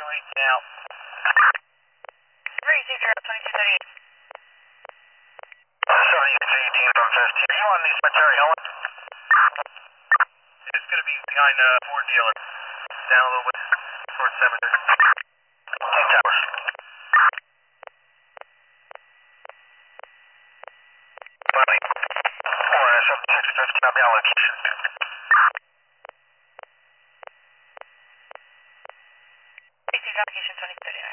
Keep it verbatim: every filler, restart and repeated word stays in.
eighteen out. Three zero twenty-two thirty-eight. Sorry, it's eighteen from fifteen. Are you on the cemetery, Helen? It's going to be behind uh, Ford dealer. Down a little bit towards cemetery. Ten towers. Money. four S up six fifty on the allocation. Received application twenty thirty.